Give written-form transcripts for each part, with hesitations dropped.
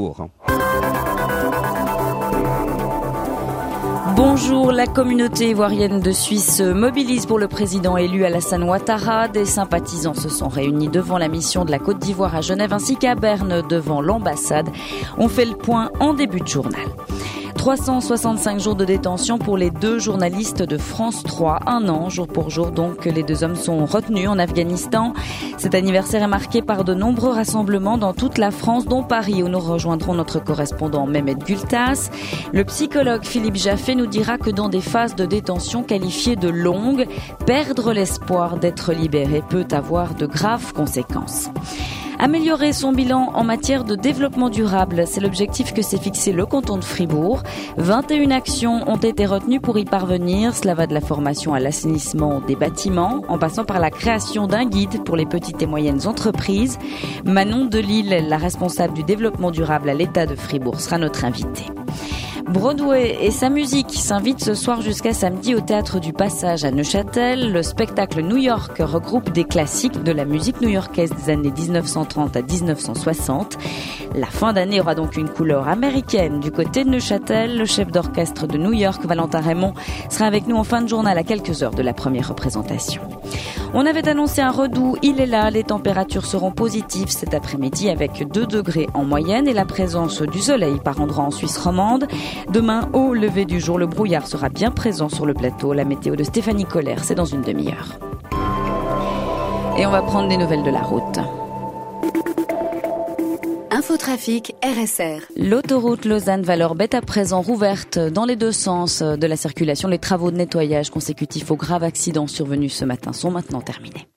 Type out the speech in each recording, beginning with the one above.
Fribourg. Bonjour, la communauté ivoirienne de Suisse se mobilise pour le président élu Alassane Ouattara. Des sympathisants se sont réunis devant la mission de la Côte d'Ivoire à Genève ainsi qu'à Berne devant l'ambassade. On fait le point en début de journal. 365 jours de détention pour les 2 journalistes de France 3. 1 an, jour pour jour, donc, les 2 hommes sont retenus en Afghanistan. Cet anniversaire est marqué par de nombreux rassemblements dans toute la France, dont Paris, où nous rejoindrons notre correspondant Mehmet Gültas. Le psychologue Philippe Jaffé nous dira que dans des phases de détention qualifiées de longues, perdre l'espoir d'être libéré peut avoir de graves conséquences. Améliorer son bilan en matière de développement durable, c'est l'objectif que s'est fixé le canton de Fribourg. 21 actions ont été retenues pour y parvenir. Cela va de la formation à l'assainissement des bâtiments, en passant par la création d'un guide pour les petites et moyennes entreprises. Manon Delille, la responsable du développement durable à l'État de Fribourg, sera notre invitée. Broadway et sa musique s'invitent ce soir jusqu'à samedi au Théâtre du Passage à Neuchâtel. Le spectacle New York regroupe des classiques de la musique new-yorkaise des années 1930 à 1960. La fin d'année aura donc une couleur américaine du côté de Neuchâtel. Le chef d'orchestre de New York, Valentin Raymond, sera avec nous en fin de journal à quelques heures de la première représentation. On avait annoncé un redoux, il est là. Les températures seront positives cet après-midi avec 2 degrés en moyenne et la présence du soleil par endroits en Suisse romande. Demain, au lever du jour, le brouillard sera bien présent sur le plateau. La météo de Stéphanie Koller, c'est dans une demi-heure. Et on va prendre des nouvelles de la route. Infotrafic RSR. L'autoroute Lausanne-Vallorbe est à présent rouverte dans les 2 sens de la circulation. Les travaux de nettoyage consécutifs au grave accident survenu ce matin sont maintenant terminés.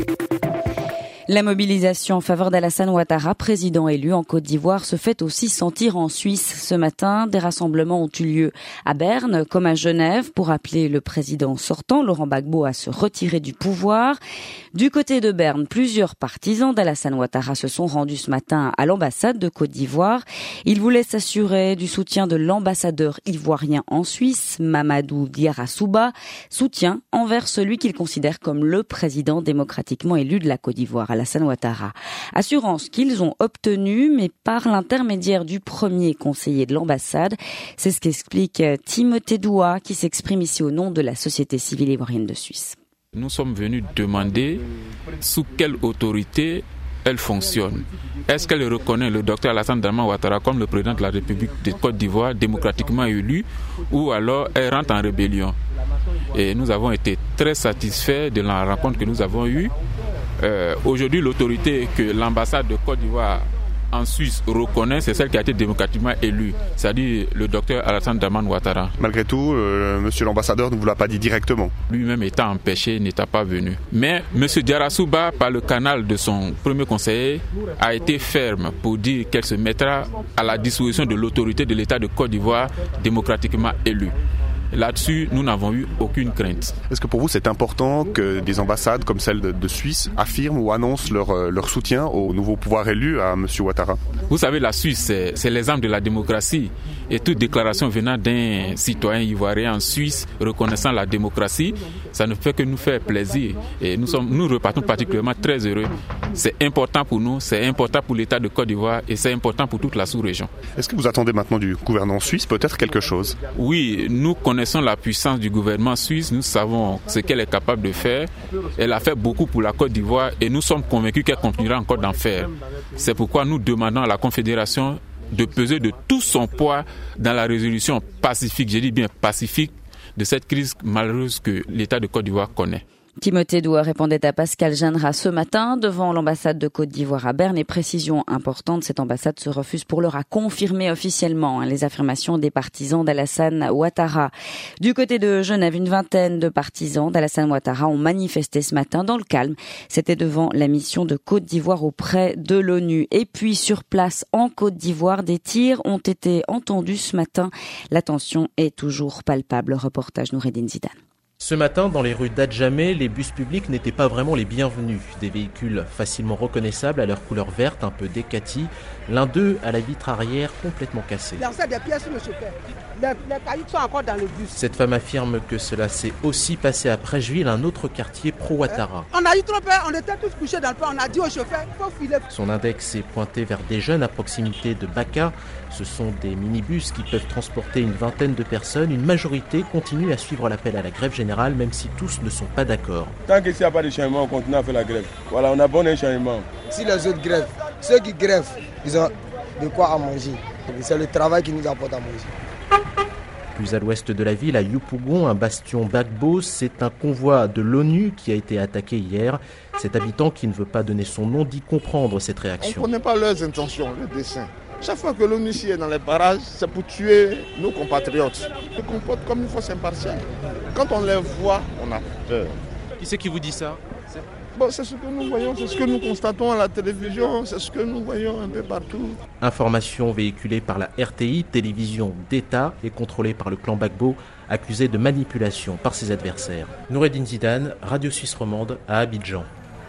La mobilisation en faveur d'Alassane Ouattara, président élu en Côte d'Ivoire, se fait aussi sentir en Suisse. Ce matin, des rassemblements ont eu lieu à Berne comme à Genève pour appeler le président sortant, Laurent Gbagbo, à se retirer du pouvoir. Du côté de Berne, plusieurs partisans d'Alassane Ouattara se sont rendus ce matin à l'ambassade de Côte d'Ivoire. Ils voulaient s'assurer du soutien de l'ambassadeur ivoirien en Suisse, Mamadou Diarra Souba, soutien envers celui qu'ils considèrent comme le président démocratiquement élu de la Côte d'Ivoire, Alassane Ouattara. Assurance qu'ils ont obtenue, mais par l'intermédiaire du premier conseiller de l'ambassade. C'est ce qu'explique Timothée Doua, qui s'exprime ici au nom de la Société civile ivoirienne de Suisse. Nous sommes venus demander sous quelle autorité elle fonctionne. Est-ce qu'elle reconnaît le docteur Alassane Ouattara comme le président de la République de Côte d'Ivoire démocratiquement élu, ou alors elle rentre en rébellion? Et nous avons été très satisfaits de la rencontre que nous avons eue. Aujourd'hui, l'autorité que l'ambassade de Côte d'Ivoire en Suisse reconnaît, c'est celle qui a été démocratiquement élue, c'est-à-dire le docteur Alassane Ouattara. Malgré tout, monsieur l'ambassadeur ne vous l'a pas dit directement. Lui-même étant empêché, n'était pas venu. Mais monsieur Diarra Souba, par le canal de son premier conseiller, a été ferme pour dire qu'elle se mettra à la disposition de l'autorité de l'État de Côte d'Ivoire démocratiquement élue. Là-dessus, nous n'avons eu aucune crainte. Est-ce que pour vous, c'est important que des ambassades comme celle de Suisse affirment ou annoncent leur soutien au nouveau pouvoir élu à M. Ouattara? Vous savez, la Suisse, c'est l'exemple de la démocratie. Et toute déclaration venant d'un citoyen ivoirien en Suisse reconnaissant la démocratie, ça ne fait que nous faire plaisir. Et nous repartons particulièrement très heureux. C'est important pour nous, c'est important pour l'État de Côte d'Ivoire et c'est important pour toute la sous-région. Est-ce que vous attendez maintenant du gouvernement suisse peut-être quelque chose? Oui, nous connaissons la puissance du gouvernement suisse, nous savons ce qu'elle est capable de faire. Elle a fait beaucoup pour la Côte d'Ivoire et nous sommes convaincus qu'elle continuera encore d'en faire. C'est pourquoi nous demandons à la Confédération de peser de tout son poids dans la résolution pacifique, je dis bien pacifique, de cette crise malheureuse que l'État de Côte d'Ivoire connaît. Timothée Doua répondait à Pascal Jeannera ce matin devant l'ambassade de Côte d'Ivoire à Berne. Et précision importante, cette ambassade se refuse pour l'heure à confirmer officiellement les affirmations des partisans d'Alassane Ouattara. Du côté de Genève, une vingtaine de partisans d'Alassane Ouattara ont manifesté ce matin dans le calme. C'était devant la mission de Côte d'Ivoire auprès de l'ONU. Et puis sur place en Côte d'Ivoire, des tirs ont été entendus ce matin. La tension est toujours palpable. Reportage Noureddine Zidane. Ce matin, dans les rues d'Adjamé, les bus publics n'étaient pas vraiment les bienvenus. Des véhicules facilement reconnaissables à leur couleur verte, un peu décatis. L'un d'eux a la vitre arrière complètement cassée. Il y a des pièces sur le chauffeur. Les cailloux sont encore dans le bus. Cette femme affirme que cela s'est aussi passé à Prêcheville, un autre quartier pro-Ouattara. On a eu trop peur, on était tous couchés dans le pain. On a dit au chauffeur, il faut filer. Son index est pointé vers des jeunes à proximité de Baka. Ce sont des minibus qui peuvent transporter une vingtaine de personnes. Une majorité continue à suivre l'appel à la grève générale, même si tous ne sont pas d'accord. Tant qu'il n'y a pas de changement, on continue à faire la grève. Voilà, on a bon changement. Si les autres grèvent, ceux qui grèvent, ils ont de quoi à manger. C'est le travail qui nous apporte à manger. Plus à l'ouest de la ville, à Yopougon, un bastion Gbagbo, c'est un convoi de l'ONU qui a été attaqué hier. Cet habitant qui ne veut pas donner son nom dit comprendre cette réaction. On ne connaît pas leurs intentions, leurs desseins. Chaque fois que l'ONU est dans les barrages, c'est pour tuer nos compatriotes. Ils se comportent comme une force impartiale. Quand on les voit, on a peur. Qui c'est qui vous dit ça ? C'est ce que nous voyons, c'est ce que nous constatons à la télévision, c'est ce que nous voyons un peu partout. Information véhiculée par la RTI, télévision d'État, et contrôlée par le clan Gbagbo, accusé de manipulation par ses adversaires. Noureddine Zidane, Radio Suisse Romande, à Abidjan.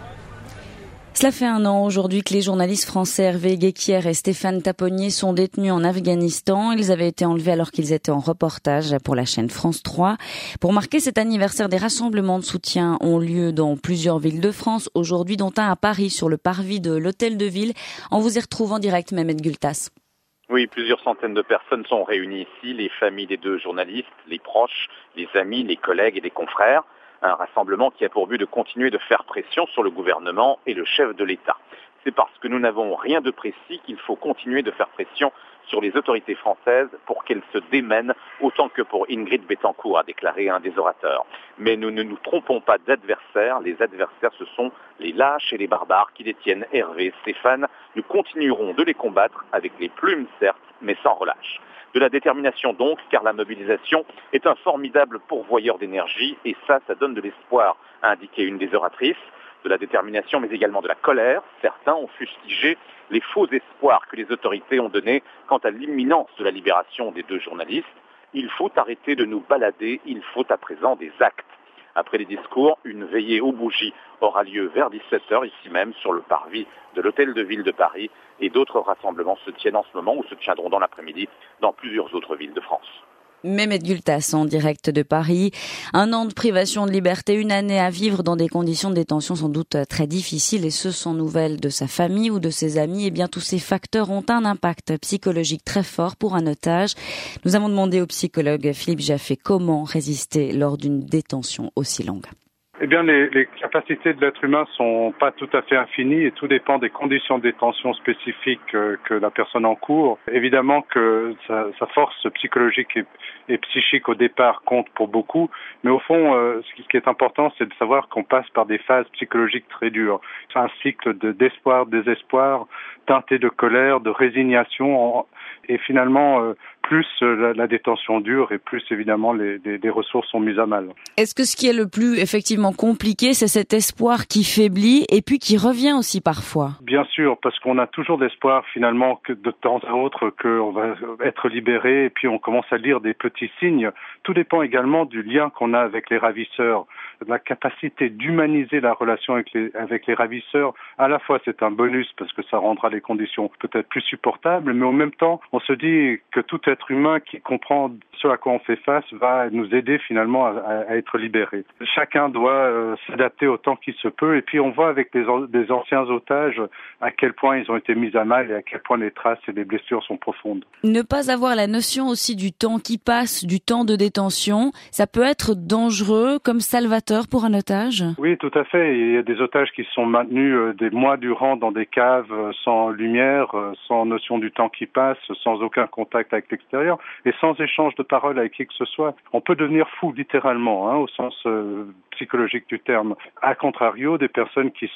Cela fait un an aujourd'hui que les journalistes français Hervé Guéquière et Stéphane Taponnier sont détenus en Afghanistan. Ils avaient été enlevés alors qu'ils étaient en reportage pour la chaîne France 3. Pour marquer cet anniversaire, des rassemblements de soutien ont lieu dans plusieurs villes de France. Aujourd'hui, dont un à Paris, sur le parvis de l'Hôtel de Ville. On vous y retrouve en direct, Mehmet Gultas. Oui, plusieurs centaines de personnes sont réunies ici. Les familles des deux journalistes, les proches, les amis, les collègues et les confrères. Un rassemblement qui a pour but de continuer de faire pression sur le gouvernement et le chef de l'État. C'est parce que nous n'avons rien de précis qu'il faut continuer de faire pression sur les autorités françaises pour qu'elles se démènent autant que pour Ingrid Betancourt, a déclaré un des orateurs. Mais nous ne nous trompons pas d'adversaires. Les adversaires, ce sont les lâches et les barbares qui détiennent Hervé, Stéphane. Nous continuerons de les combattre avec les plumes, certes, mais sans relâche. De la détermination donc, car la mobilisation est un formidable pourvoyeur d'énergie et ça donne de l'espoir, a indiqué une des oratrices. De la détermination, mais également de la colère. Certains ont fustigé les faux espoirs que les autorités ont donnés quant à l'imminence de la libération des deux journalistes. Il faut arrêter de nous balader, il faut à présent des actes. Après les discours, une veillée aux bougies aura lieu vers 17h, ici même, sur le parvis de l'Hôtel de Ville de Paris. Et d'autres rassemblements se tiennent en ce moment ou se tiendront dans l'après-midi dans plusieurs autres villes de France. Mehmet Gultas en direct de Paris. Un an de privation de liberté, une année à vivre dans des conditions de détention sans doute très difficiles et ce sans nouvelles de sa famille ou de ses amis. Eh bien, tous ces facteurs ont un impact psychologique très fort pour un otage. Nous avons demandé au psychologue Philippe Jaffé comment résister lors d'une détention aussi longue. Eh bien, les capacités de l'être humain sont pas tout à fait infinies et tout dépend des conditions de détention spécifiques que la personne encourt. Évidemment que sa force psychologique et psychique au départ compte pour beaucoup, mais au fond, ce qui est important, c'est de savoir qu'on passe par des phases psychologiques très dures. C'est un cycle d'espoir, de désespoir, teinté de colère, de résignation, et finalement, plus la détention dure et plus évidemment des ressources sont mises à mal. Est-ce que ce qui est le plus effectivement compliqué, c'est cet espoir qui faiblit et puis qui revient aussi parfois? Bien sûr, parce qu'on a toujours l'espoir finalement que de temps à autre qu'on va être libéré et puis on commence à lire des petits signes. Tout dépend également du lien qu'on a avec les ravisseurs. La capacité d'humaniser la relation avec les ravisseurs, à la fois c'est un bonus parce que ça rendra les conditions peut-être plus supportables, mais en même temps on se dit que tout être humain qui comprend ce à quoi on fait face va nous aider finalement à être libérés. Chacun doit s'adapter autant qu'il se peut et puis on voit avec des anciens otages à quel point ils ont été mis à mal et à quel point les traces et les blessures sont profondes. Ne pas avoir la notion aussi du temps qui passe, du temps de détention, ça peut être dangereux comme salvateur pour un otage? Oui, tout à fait. Il y a des otages qui sont maintenus des mois durant dans des caves sans lumière, sans notion du temps qui passe, sans aucun contact avec l'extérieur et sans échange de paroles avec qui que ce soit. On peut devenir fou littéralement, au sens psychologique du terme. A contrario, il y a des personnes qui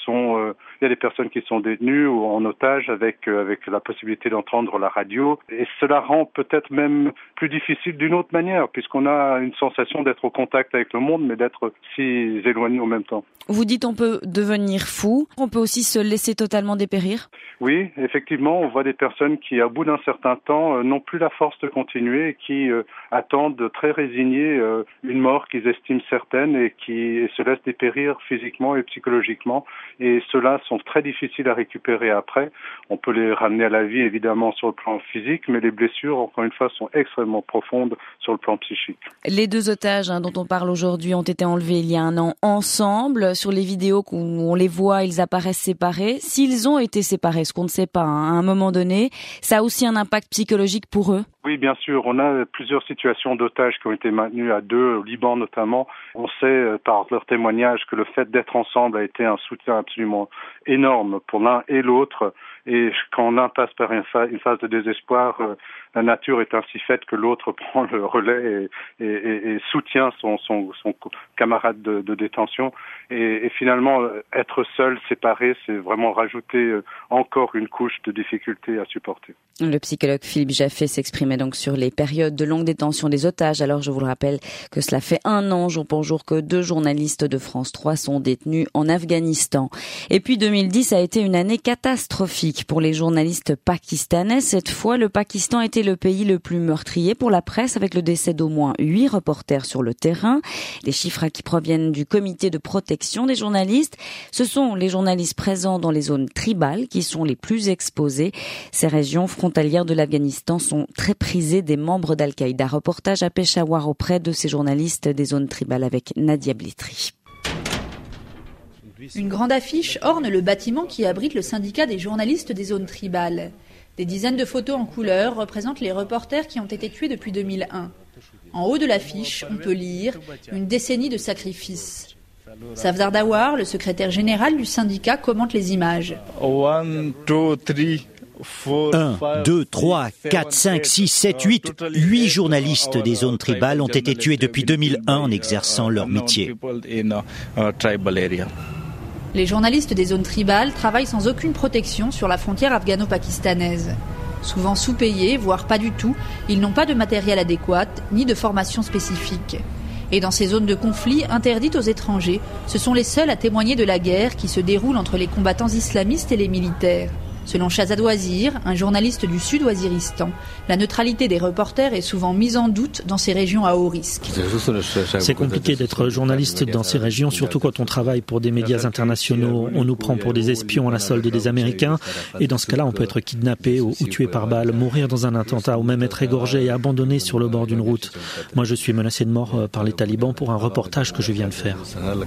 sont détenues ou en otage avec la possibilité d'entendre la radio et cela rend peut-être même plus difficile d'une autre manière puisqu'on a une sensation d'être au contact avec le monde mais d'être si éloigné en même temps. Vous dites on peut devenir fou, on peut aussi se laisser totalement dépérir? Oui, effectivement, on voit des personnes qui, au bout d'un certain temps, n'ont plus la force de continuer et qui attendent très résignés une mort qu'ils estiment certaine et qui se laissent dépérir physiquement et psychologiquement. Et ceux-là sont très difficiles à récupérer après. On peut les ramener à la vie évidemment sur le plan physique, mais les blessures, encore une fois, sont extrêmement profondes sur le plan psychique. Les 2 otages dont on parle aujourd'hui ont été enlevés il y a un an ensemble. Sur les vidéos où on les voit, ils apparaissent séparés. S'ils ont été séparés, ce qu'on ne sait pas, à un moment donné, ça a aussi un impact psychologique pour eux? Oui, bien sûr. On a plusieurs situations d'otages qui ont été maintenus à 2, au Liban notamment. On sait par leurs témoignages que le fait d'être ensemble a été un soutien absolument énorme pour l'un et l'autre. Et quand l'un passe par une phase de désespoir, la nature est ainsi faite que l'autre prend le relais et soutient son camarade de détention. Et finalement, être seul, séparé, c'est vraiment rajouter encore une couche de difficulté à supporter. Le psychologue Philippe Jaffé s'exprimait donc sur les périodes de longue détention des otages. Alors je vous le rappelle que cela fait 1 an jour pour jour que 2 journalistes de France 3 sont détenus en Afghanistan. Et puis 2010 a été une année catastrophique pour les journalistes pakistanais. Cette fois, le Pakistan était le pays le plus meurtrier pour la presse, avec le décès d'au moins 8 reporters sur le terrain. Les chiffres qui proviennent du comité de protection des journalistes. Ce sont les journalistes présents dans les zones tribales qui sont les plus exposés. Ces régions frontalières de l'Afghanistan sont très prisées des membres d'Al-Qaïda. Reportage à Peshawar auprès de ces journalistes des zones tribales avec Nadia Blitri. Une grande affiche orne le bâtiment qui abrite le syndicat des journalistes des zones tribales. Des dizaines de photos en couleur représentent les reporters qui ont été tués depuis 2001. En haut de l'affiche, on peut lire « Une décennie de sacrifices ». Safdar Dawar, le secrétaire général du syndicat, commente les images. 1, 2, 3, 4, 5, 6, 7, 8 journalistes des zones tribales ont été tués depuis 2001 en exerçant leur métier. Les journalistes des zones tribales travaillent sans aucune protection sur la frontière afghano-pakistanaise. Souvent sous-payés, voire pas du tout, ils n'ont pas de matériel adéquat, ni de formation spécifique. Et dans ces zones de conflit interdites aux étrangers, ce sont les seuls à témoigner de la guerre qui se déroule entre les combattants islamistes et les militaires. Selon Shahzad Wazir, un journaliste du Sud-Waziristan, la neutralité des reporters est souvent mise en doute dans ces régions à haut risque. C'est compliqué d'être journaliste dans ces régions, surtout quand on travaille pour des médias internationaux. On nous prend pour des espions à la solde des Américains, et dans ce cas-là, on peut être kidnappé ou tué par balle, mourir dans un attentat, ou même être égorgé et abandonné sur le bord d'une route. Moi, je suis menacé de mort par les talibans pour un reportage que je viens de faire.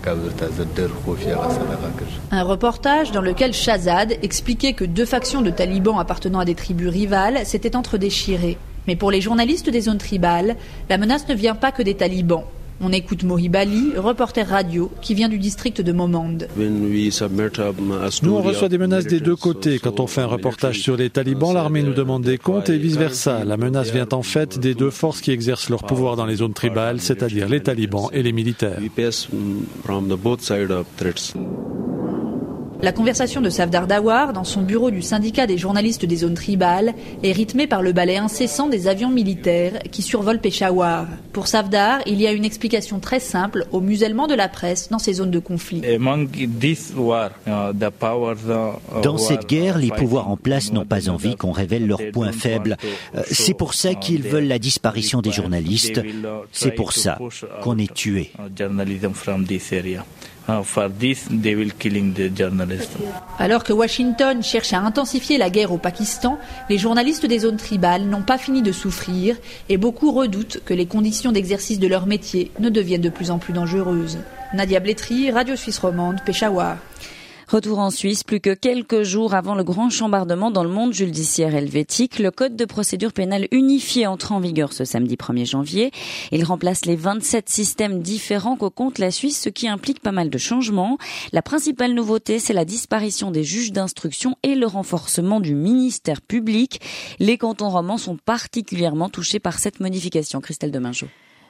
Un reportage dans lequel Shahzad expliquait que 2 factions de talibans appartenant à des tribus rivales s'étaient entre-déchirées. Mais pour les journalistes des zones tribales, la menace ne vient pas que des talibans. On écoute Mohib Ali, reporter radio, qui vient du district de Momand. Nous, on reçoit des menaces des 2 côtés. Quand on fait un reportage sur les talibans, l'armée nous demande des comptes et vice-versa. La menace vient en fait des 2 forces qui exercent leur pouvoir dans les zones tribales, c'est-à-dire les talibans et les militaires. La conversation de Safdar Dawar dans son bureau du syndicat des journalistes des zones tribales est rythmée par le balai incessant des avions militaires qui survolent Peshawar. Pour Safdar, il y a une explication très simple au musellement de la presse dans ces zones de conflit. Dans cette guerre, les pouvoirs en place n'ont pas envie qu'on révèle leurs points faibles. C'est pour ça qu'ils veulent la disparition des journalistes. C'est pour ça qu'on est tués. Alors que Washington cherche à intensifier la guerre au Pakistan, les journalistes des zones tribales n'ont pas fini de souffrir et beaucoup redoutent que les conditions d'exercice de leur métier ne deviennent de plus en plus dangereuses. Nadia Blitri, Radio Suisse Romande, Peshawar. Retour en Suisse, plus que quelques jours avant le grand chambardement dans le monde judiciaire helvétique, le code de procédure pénale unifié entre en vigueur ce samedi 1er janvier. Il remplace les 27 systèmes différents que compte la Suisse, ce qui implique pas mal de changements. La principale nouveauté, c'est la disparition des juges d'instruction et le renforcement du ministère public. Les cantons romans sont particulièrement touchés par cette modification. Christelle Demingeau.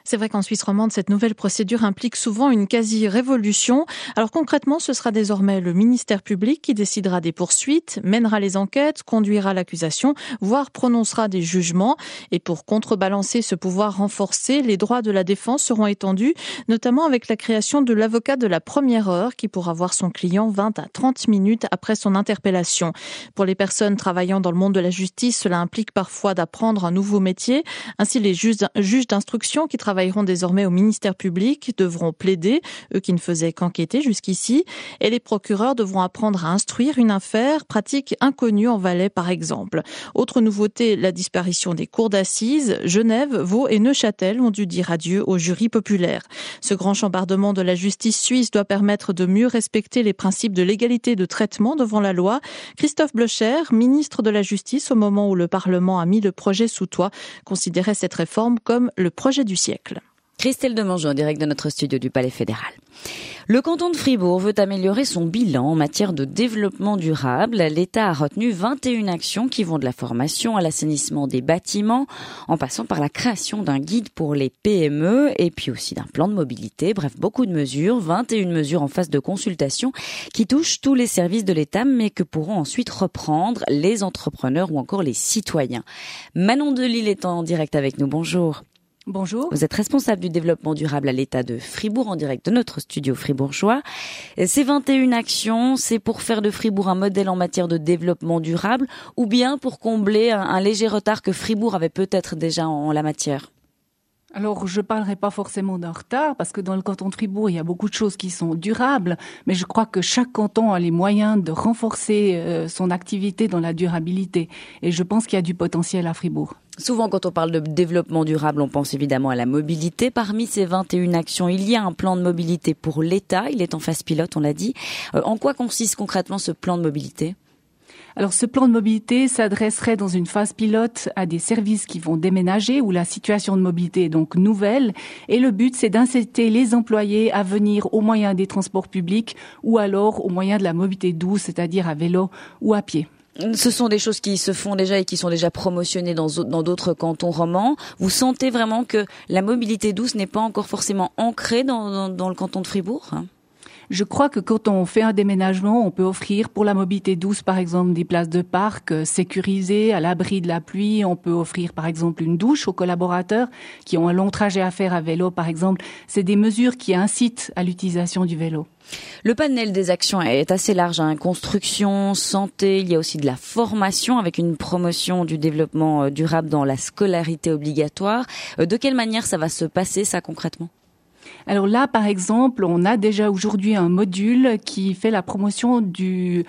C'est vrai qu'en Suisse romande, cette nouvelle procédure implique souvent une quasi-révolution. Alors concrètement, ce sera désormais le ministère public qui décidera des poursuites, mènera les enquêtes, conduira l'accusation, voire prononcera des jugements. Et pour contrebalancer ce pouvoir renforcé, les droits de la défense seront étendus, notamment avec la création de l'avocat de la première heure qui pourra voir son client 20 à 30 minutes après son interpellation. Pour les personnes travaillant dans le monde de la justice, cela implique parfois d'apprendre un nouveau métier. Ainsi, les juges d'instruction qui travailleront désormais au ministère public devront plaider, eux qui ne faisaient qu'enquêter jusqu'ici. Et les procureurs devront apprendre à instruire une affaire, pratique inconnue en Valais par exemple. Autre nouveauté, la disparition des cours d'assises. Genève, Vaud et Neuchâtel ont dû dire adieu au jury populaire. Ce grand chambardement de la justice suisse doit permettre de mieux respecter les principes de l'égalité de traitement devant la loi. Christophe Blocher, ministre de la Justice au moment où le Parlement a mis le projet sous toit, considérait cette réforme comme le projet du siècle. Christelle Demangeau, en direct de notre studio du Palais fédéral. Le canton de Fribourg veut améliorer son bilan en matière de développement durable. L'État a retenu 21 actions qui vont de la formation à l'assainissement des bâtiments, en passant par la création d'un guide pour les PME et puis aussi d'un plan de mobilité. Bref, beaucoup de mesures, 21 mesures en phase de consultation qui touchent tous les services de l'État, mais que pourront ensuite reprendre les entrepreneurs ou encore les citoyens. Manon Delille est en direct avec nous. Bonjour. Bonjour. Vous êtes responsable du développement durable à l'État de Fribourg, en direct de notre studio fribourgeois. Ces 21 actions, c'est pour faire de Fribourg un modèle en matière de développement durable ou bien pour combler un léger retard que Fribourg avait peut-être déjà en la matière? Alors, je parlerai pas forcément d'un retard, parce que dans le canton de Fribourg, il y a beaucoup de choses qui sont durables, mais je crois que chaque canton a les moyens de renforcer son activité dans la durabilité. Et je pense qu'il y a du potentiel à Fribourg. Souvent, quand on parle de développement durable, on pense évidemment à la mobilité. Parmi ces 21 actions, il y a un plan de mobilité pour l'État. Il est en phase pilote, on l'a dit. En quoi consiste concrètement ce plan de mobilité ? Alors, ce plan de mobilité s'adresserait dans une phase pilote à des services qui vont déménager, où la situation de mobilité est donc nouvelle. Et le but, c'est d'inciter les employés à venir au moyen des transports publics ou alors au moyen de la mobilité douce, c'est-à-dire à vélo ou à pied. Ce sont des choses qui se font déjà et qui sont déjà promotionnées dans d'autres cantons romans. Vous sentez vraiment que la mobilité douce n'est pas encore forcément ancrée dans le canton de Fribourg ? Je crois que quand on fait un déménagement, on peut offrir pour la mobilité douce, par exemple, des places de parc sécurisées à l'abri de la pluie. On peut offrir, par exemple, une douche aux collaborateurs qui ont un long trajet à faire à vélo, par exemple. C'est des mesures qui incitent à l'utilisation du vélo. Le panel des actions est assez large, hein. Construction, santé, il y a aussi de la formation avec une promotion du développement durable dans la scolarité obligatoire. De quelle manière ça va se passer, ça, concrètement ? Alors là, par exemple, on a déjà aujourd'hui un module qui fait la promotion qui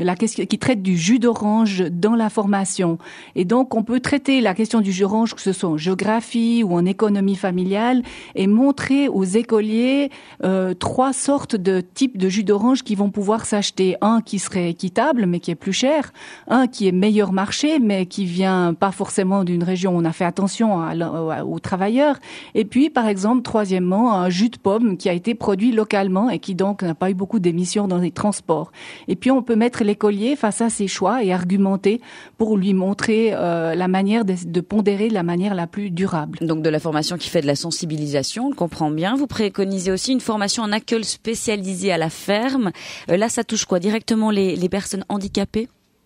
traite du jus d'orange dans la formation. Et donc, on peut traiter la question du jus d'orange, que ce soit en géographie ou en économie familiale, et montrer aux écoliers 3 sortes de types de jus d'orange qui vont pouvoir s'acheter. Un qui serait équitable, mais qui est plus cher. Un qui est meilleur marché, mais qui vient pas forcément d'une région où on a fait attention aux travailleurs. Et puis, par exemple, troisièmement, un jus de pomme qui a été produit localement et qui donc n'a pas eu beaucoup d'émissions dans les transports. Et puis, on peut mettre l'écolier face à ses choix et argumenter pour lui montrer la manière de pondérer de la manière la plus durable. Donc de la formation qui fait de la sensibilisation, on le comprend bien. Vous préconisez aussi une formation en accueil spécialisée à la ferme. Là, ça touche quoi ? Directement les personnes handicapées ?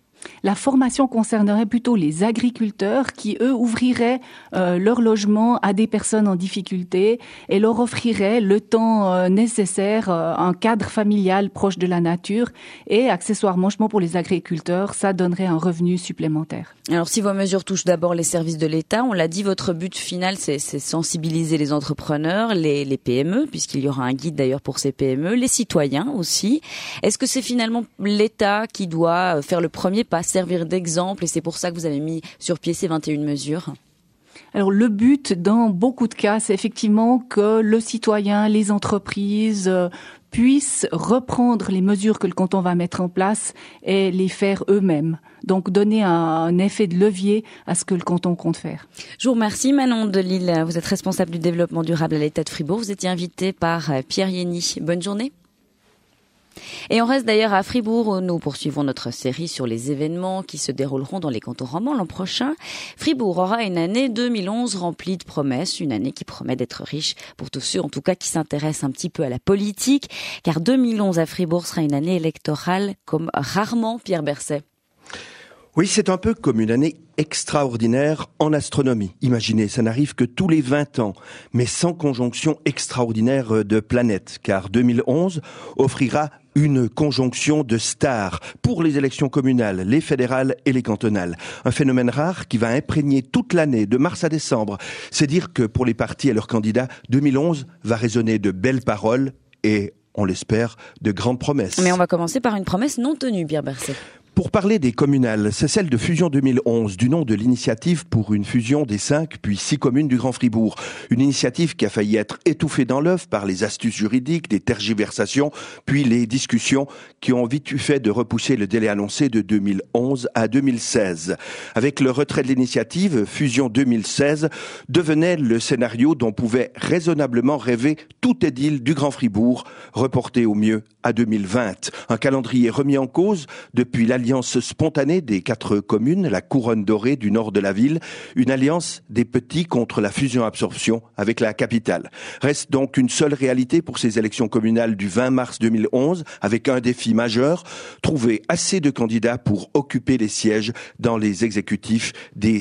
La formation concernerait plutôt les agriculteurs qui, eux, ouvriraient leur logement à des personnes en difficulté et leur offriraient le temps nécessaire, un cadre familial proche de la nature et accessoirement pour les agriculteurs, ça donnerait un revenu supplémentaire. Alors si vos mesures touchent d'abord les services de l'État, on l'a dit, votre but final c'est sensibiliser les entrepreneurs, les PME, puisqu'il y aura un guide d'ailleurs pour ces PME, les citoyens aussi. Est-ce que c'est finalement l'État qui doit faire le premier pas, servir d'exemple, et c'est pour ça que vous avez mis sur pied ces 21 mesures ? Alors le but dans beaucoup de cas, c'est effectivement que le citoyen, les entreprises puissent reprendre les mesures que le canton va mettre en place et les faire eux-mêmes. Donc donner un effet de levier à ce que le canton compte faire. Je vous remercie Manon Delille, vous êtes responsable du développement durable à l'État de Fribourg. Vous étiez invitée par Pierre Yenny. Bonne journée. Et on reste d'ailleurs à Fribourg où nous poursuivons notre série sur les événements qui se dérouleront dans les cantons romans l'an prochain. Fribourg aura une année 2011 remplie de promesses, une année qui promet d'être riche pour tous ceux en tout cas qui s'intéressent un petit peu à la politique, car 2011 à Fribourg sera une année électorale comme rarement, Pierre Berset. Oui, c'est un peu comme une année extraordinaire en astronomie. Imaginez, ça n'arrive que tous les 20 ans, mais sans conjonction extraordinaire de planètes, car 2011 offrira une conjonction de stars pour les élections communales, les fédérales et les cantonales. Un phénomène rare qui va imprégner toute l'année, de mars à décembre. C'est dire que pour les partis et leurs candidats, 2011 va résonner de belles paroles et, on l'espère, de grandes promesses. Mais on va commencer par une promesse non tenue, Pierre Berset. Pour parler des communales, c'est celle de Fusion 2011, du nom de l'initiative pour une fusion des 5 puis 6 communes du Grand Fribourg. Une initiative qui a failli être étouffée dans l'œuf par les astuces juridiques, des tergiversations, puis les discussions qui ont vite eu fait de repousser le délai annoncé de 2011 à 2016. Avec le retrait de l'initiative, Fusion 2016 devenait le scénario dont pouvait raisonnablement rêver tout édile du Grand Fribourg, reporté au mieux à 2020. Un calendrier remis en cause depuis l'alliance spontanée des 4 communes, la couronne dorée du nord de la ville, une alliance des petits contre la fusion-absorption avec la capitale. Reste donc une seule réalité pour ces élections communales du 20 mars 2011, avec un défi majeur, trouver assez de candidats pour occuper les sièges dans les exécutifs des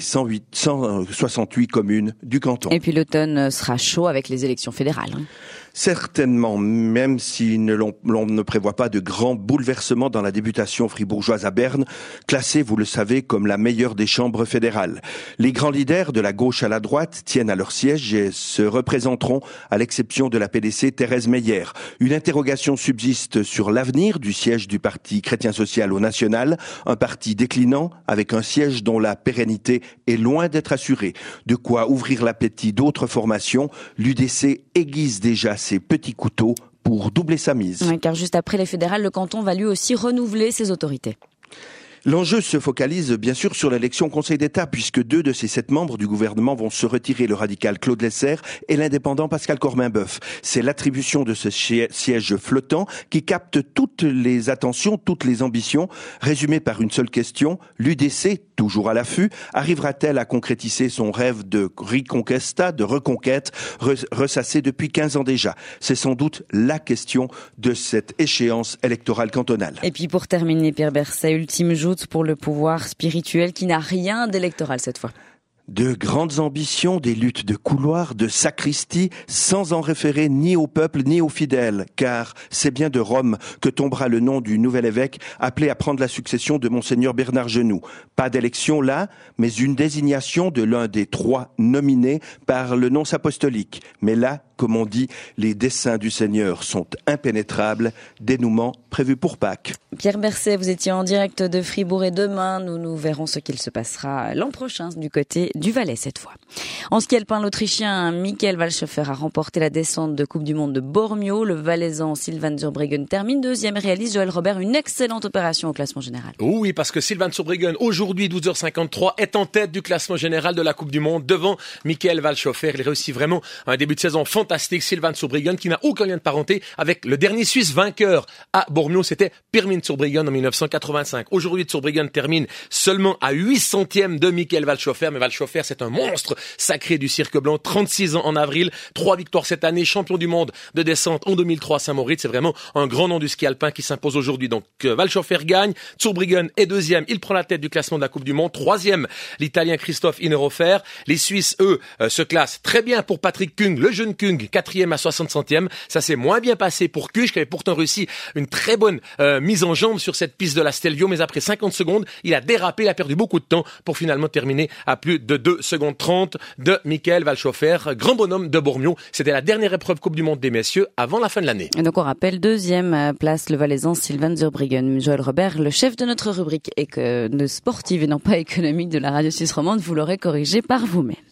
168 communes du canton. Et puis l'automne sera chaud avec les élections fédérales. Certainement, même si l'on ne prévoit pas de grands bouleversements dans la députation fribourgeoise à Berne, classée, vous le savez, comme la meilleure des chambres fédérales. Les grands leaders de la gauche à la droite tiennent à leur siège et se représenteront, à l'exception de la PDC Thérèse Meyer. Une interrogation subsiste sur l'avenir du siège du Parti chrétien-social au national, un parti déclinant avec un siège dont la pérennité est loin d'être assurée. De quoi ouvrir l'appétit d'autres formations, l'UDC aiguise déjà ses petits couteaux pour doubler sa mise. Oui, car juste après les fédérales, le canton va lui aussi renouveler ses autorités. L'enjeu se focalise bien sûr sur l'élection au Conseil d'État, puisque 2 de ces 7 membres du gouvernement vont se retirer, le radical Claude Lesser et l'indépendant Pascal Corminboeuf. C'est l'attribution de ce siège flottant qui capte toutes les attentions, toutes les ambitions. Résumé par une seule question, l'UDC, toujours à l'affût, arrivera-t-elle à concrétiser son rêve de reconquista, de reconquête, ressassé depuis 15 ans déjà? C'est sans doute la question de cette échéance électorale cantonale. Et puis pour terminer, Pierre Berset, ultime joute pour le pouvoir spirituel qui n'a rien d'électoral cette fois. De grandes ambitions, des luttes de couloir, de sacristie, sans en référer ni au peuple ni aux fidèles, car c'est bien de Rome que tombera le nom du nouvel évêque appelé à prendre la succession de Monseigneur Bernard Genoux. Pas d'élection là, mais une désignation de l'un des 3 nominés par le nonce apostolique. Mais là, comme on dit, les desseins du Seigneur sont impénétrables, dénouement prévu pour Pâques. Pierre Berset, vous étiez en direct de Fribourg et demain, nous verrons ce qu'il se passera l'an prochain du côté du Valais cette fois. En ski alpin, l'Autrichien Michael Walshofer a remporté la descente de Coupe du Monde de Bormio. Le Valaisan Sylvain Zurbriggen termine 2e et réalise, Joël Robert, une excellente opération au classement général. Oui, parce que Sylvain Zurbriggen, aujourd'hui 12h53, est en tête du classement général de la Coupe du Monde devant Michael Walshofer. Il réussit vraiment un début de saison fantastique. Sylvain Zurbriggen qui n'a aucun lien de parenté avec le dernier Suisse vainqueur à Bormio, c'était Pirmin Zurbriggen en 1985. Aujourd'hui, Zurbriggen termine seulement à 800e de Michael Walshofer, mais Walshofer, c'est un monstre sacré du cirque blanc, 36 ans en avril, 3 victoires cette année, champion du monde de descente en 2003 à Saint-Moritz. C'est vraiment un grand nom du ski alpin qui s'impose aujourd'hui. Donc Walshofer gagne, Zurbriggen est 2e, il prend la tête du classement de la Coupe du Monde. 3e, l'Italien Christophe Innerhofer. Les Suisses, eux, se classent très bien pour Patrick Kung, le jeune Kung, 4e à 60 centièmes. Ça s'est moins bien passé pour Kusch, qui avait pourtant réussi une très bonne mise en jambe sur cette piste de la Stelvio, mais après 50 secondes, il a dérapé, il a perdu beaucoup de temps pour finalement terminer à plus de 2 secondes 30 de Michael Walshofer, grand bonhomme de Bormio. C'était la dernière épreuve Coupe du Monde des messieurs avant la fin de l'année. Et donc on rappelle, 2e place le Valaisan Sylvain Zurbriggen. Joël Robert, le chef de notre rubrique de sportive et non pas économique de la radio suisse romande, vous l'aurez corrigé par vous-même.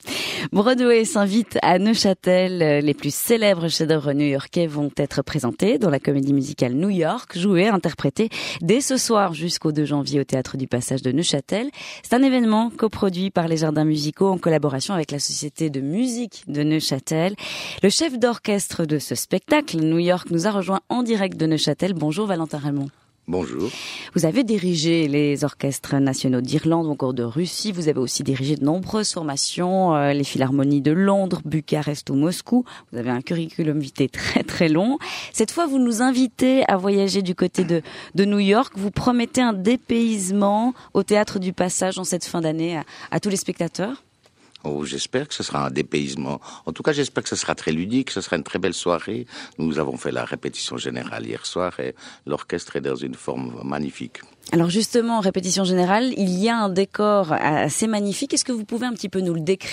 Broadway s'invite à Neuchâtel. Les plus célèbres chefs-d'œuvre new-yorkais vont être présentés dans la comédie musicale New York, jouée, interprétée dès ce soir jusqu'au 2 janvier au Théâtre du Passage de Neuchâtel. C'est un événement coproduit par les Jardins musicaux en collaboration avec la Société de musique de Neuchâtel. Le chef d'orchestre de ce spectacle, New York, nous a rejoint en direct de Neuchâtel. Bonjour Valentin Raymond. Bonjour. Vous avez dirigé les orchestres nationaux d'Irlande ou encore de Russie. Vous avez aussi dirigé de nombreuses formations, les philharmonies de Londres, Bucarest ou Moscou. Vous avez un curriculum vitae très très long. Cette fois, vous nous invitez à voyager du côté de New York. Vous promettez un dépaysement au Théâtre du Passage en cette fin d'année à tous les spectateurs. Oh, j'espère que ce sera un dépaysement. En tout cas, j'espère que ce sera très ludique, que ce sera une très belle soirée. Nous avons fait la répétition générale hier soir et l'orchestre est dans une forme magnifique. Alors justement, en répétition générale, il y a un décor assez magnifique. Est-ce que vous pouvez un petit peu nous le décrire ?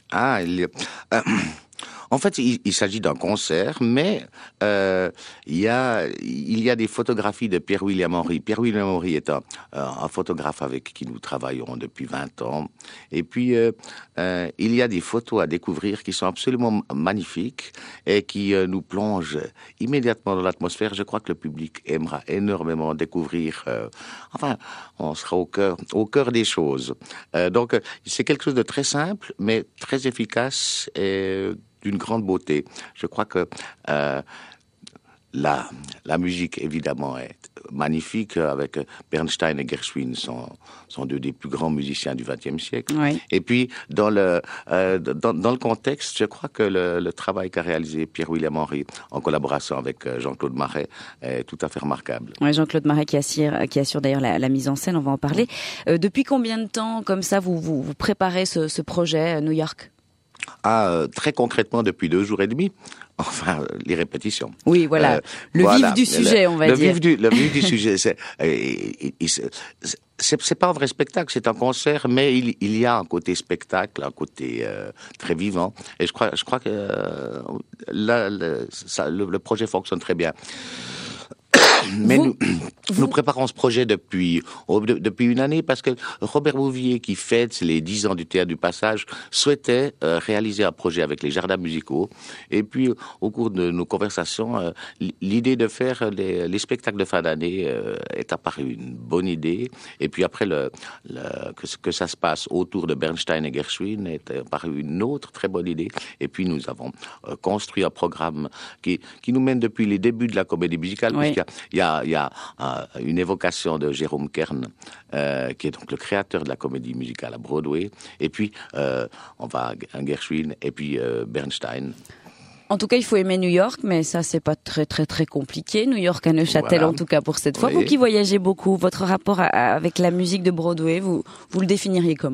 En fait, il s'agit d'un concert, mais il y a des photographies de Pierre-William Henry. Pierre-William Henry est un photographe avec qui nous travaillons depuis 20 ans. Et puis, il y a des photos à découvrir qui sont absolument magnifiques et qui nous plongent immédiatement dans l'atmosphère. Je crois que le public aimera énormément découvrir. On sera au cœur des choses. Donc, c'est quelque chose de très simple, mais très efficace et d'une grande beauté. Je crois que la musique, évidemment, est magnifique, avec Bernstein et Gershwin sont deux des plus grands musiciens du XXe siècle. Oui. Et puis, dans le contexte, je crois que le travail qu'a réalisé Pierre-William Henry en collaboration avec Jean-Claude Marais est tout à fait remarquable. Oui, Jean-Claude Marais qui assure d'ailleurs la mise en scène, on va en parler. Depuis combien de temps, comme ça, vous préparez ce projet New York ? Très concrètement, depuis 2 jours et demi. Enfin, les répétitions. Oui, voilà. Vif du sujet, on va dire. Le vif du sujet, c'est pas un vrai spectacle, c'est un concert, mais il y a un côté spectacle, un côté très vivant. Et je crois que le projet fonctionne très bien. Mais nous préparons ce projet depuis une année parce que Robert Bouvier, qui fête les 10 ans du Théâtre du Passage, souhaitait réaliser un projet avec les Jardins musicaux. Et puis, au cours de nos conversations, l'idée de faire les spectacles de fin d'année est apparue une bonne idée. Et puis après, que ça se passe autour de Bernstein et Gershwin est apparue une autre très bonne idée. Et puis, nous avons construit un programme qui nous mène depuis les débuts de la comédie musicale, oui. Il y a une évocation de Jérôme Kern, qui est donc le créateur de la comédie musicale à Broadway. Et puis, on va à Gershwin et puis Bernstein. En tout cas, il faut aimer New York, mais ça, c'est pas très, très, très compliqué. New York à Neuchâtel, voilà. En tout cas, pour cette fois. Oui. Vous qui voyagez beaucoup, votre rapport avec la musique de Broadway, vous le définiriez comment ?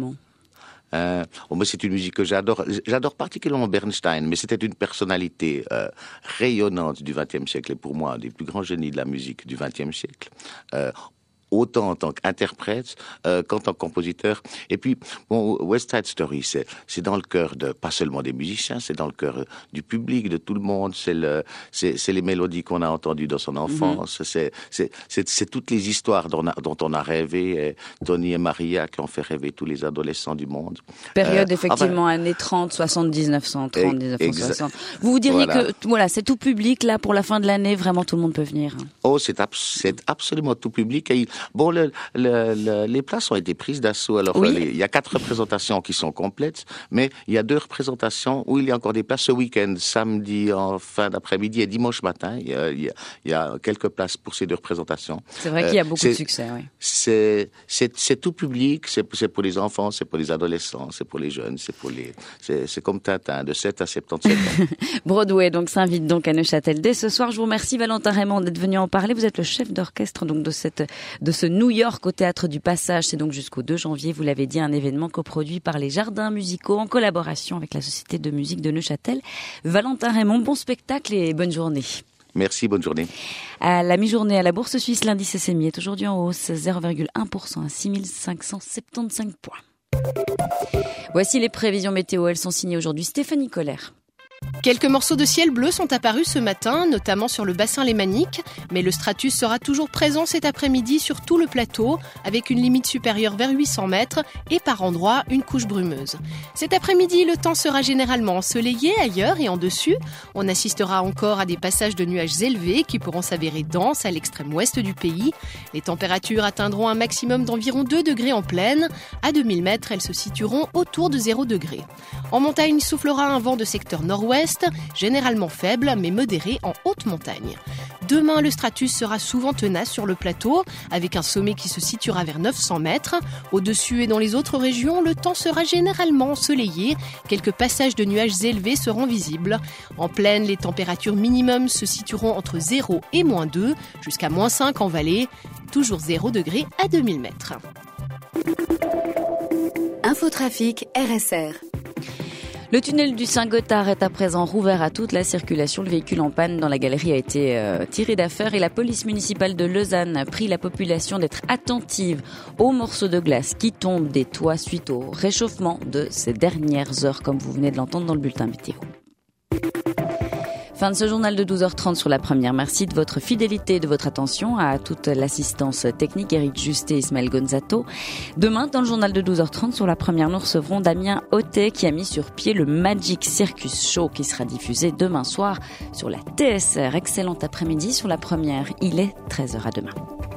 C'est une musique que j'adore. J'adore particulièrement Bernstein, mais c'était une personnalité rayonnante du XXe siècle et pour moi un des plus grands génies de la musique du XXe siècle. Autant en tant qu'interprète qu'en tant que compositeur. Et puis, West Side Story, c'est dans le cœur pas seulement des musiciens, c'est dans le cœur du public, de tout le monde. C'est les mélodies qu'on a entendues dans son enfance. Mm-hmm. C'est toutes les histoires dont on a rêvé. Tony et Maria qui ont fait rêver tous les adolescents du monde. Période effectivement années 30, 70, 1930, 1960. Vous diriez que c'est tout public là pour la fin de l'année, vraiment tout le monde peut venir. Oh, c'est absolument tout public. Et les places ont été prises d'assaut. Alors, oui. Il y a 4 représentations qui sont complètes, mais il y a 2 représentations où il y a encore des places ce week-end, samedi en fin d'après-midi et dimanche matin. Il y a quelques places pour ces 2 représentations. C'est vrai qu'il y a beaucoup de succès, oui. C'est tout public, c'est pour les enfants, c'est pour les adolescents, c'est pour les jeunes, c'est comme Tintin, de 7 à 77 ans. Broadway donc s'invite donc à Neuchâtel dès ce soir. Je vous remercie Valentin Raymond d'être venu en parler. Vous êtes le chef d'orchestre donc de ce New York au Théâtre du Passage. C'est donc jusqu'au 2 janvier, vous l'avez dit, un événement coproduit par les Jardins musicaux en collaboration avec la Société de musique de Neuchâtel. Valentin Raymond, bon spectacle et bonne journée. Merci, bonne journée. À la mi-journée à la Bourse Suisse, l'indice SMI est aujourd'hui en hausse 0,1% à 6575 points. Voici les prévisions météo, elles sont signées aujourd'hui Stéphanie Collère. Quelques morceaux de ciel bleu sont apparus ce matin, notamment sur le bassin lémanique, mais le stratus sera toujours présent cet après-midi sur tout le plateau, avec une limite supérieure vers 800 mètres et par endroits une couche brumeuse. Cet après-midi, le temps sera généralement ensoleillé ailleurs et en dessus. On assistera encore à des passages de nuages élevés qui pourront s'avérer denses à l'extrême ouest du pays. Les températures atteindront un maximum d'environ 2 degrés en plaine. À 2000 mètres, elles se situeront autour de 0 degré. En montagne, soufflera un vent de secteur nord-ouest, généralement faible mais modéré en haute montagne. Demain, le stratus sera souvent tenace sur le plateau, avec un sommet qui se situera vers 900 mètres. Au-dessus et dans les autres régions, le temps sera généralement ensoleillé. Quelques passages de nuages élevés seront visibles. En plaine, les températures minimums se situeront entre 0 et -2, jusqu'à -5 en vallée. Toujours 0 degré à 2000 mètres. Infotrafic RSR. Le tunnel du Saint-Gothard est à présent rouvert à toute la circulation. Le véhicule en panne dans la galerie a été tiré d'affaire et la police municipale de Lausanne a pris la population d'être attentive aux morceaux de glace qui tombent des toits suite au réchauffement de ces dernières heures, comme vous venez de l'entendre dans le bulletin météo. Fin de ce journal de 12h30 sur la première. Merci de votre fidélité et de votre attention, à toute l'assistance technique, Eric Justé et Ismaël Gonzato. Demain, dans le journal de 12h30 sur la première, nous recevrons Damien Hautet qui a mis sur pied le Magic Circus Show qui sera diffusé demain soir sur la TSR. Excellent après-midi sur la première. Il est 13h à demain.